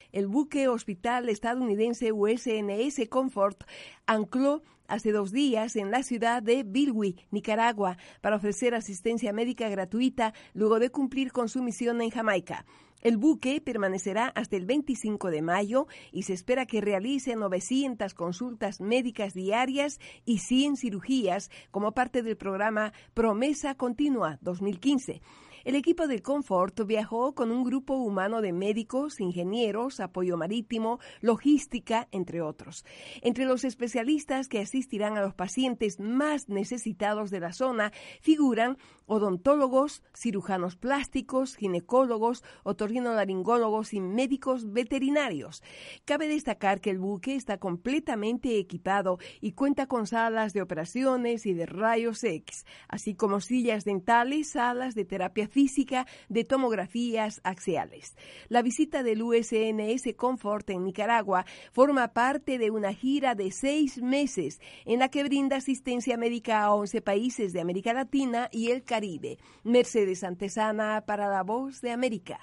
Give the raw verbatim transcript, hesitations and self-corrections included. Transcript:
El buque hospital estadounidense U S N S Comfort ancló hace dos días en la ciudad de Bilwi, Nicaragua, para ofrecer asistencia médica gratuita luego de cumplir con su misión en Jamaica. El buque permanecerá hasta el veinticinco de mayo y se espera que realice novecientas consultas médicas diarias y cien cirugías como parte del programa Promesa Continua dos mil quince. El equipo del Comfort viajó con un grupo humano de médicos, ingenieros, apoyo marítimo, logística, entre otros. Entre los especialistas que asistirán a los pacientes más necesitados de la zona figuran odontólogos, cirujanos plásticos, ginecólogos, otorrinolaringólogos y médicos veterinarios. Cabe destacar que el buque está completamente equipado y cuenta con salas de operaciones y de rayos X, así como sillas dentales, salas de terapia física, de tomografías axiales. La visita del U S N S Comfort en Nicaragua forma parte de una gira de seis meses en la que brinda asistencia médica a once países de América Latina y el Caribe. Mercedes Antesana para La Voz de América.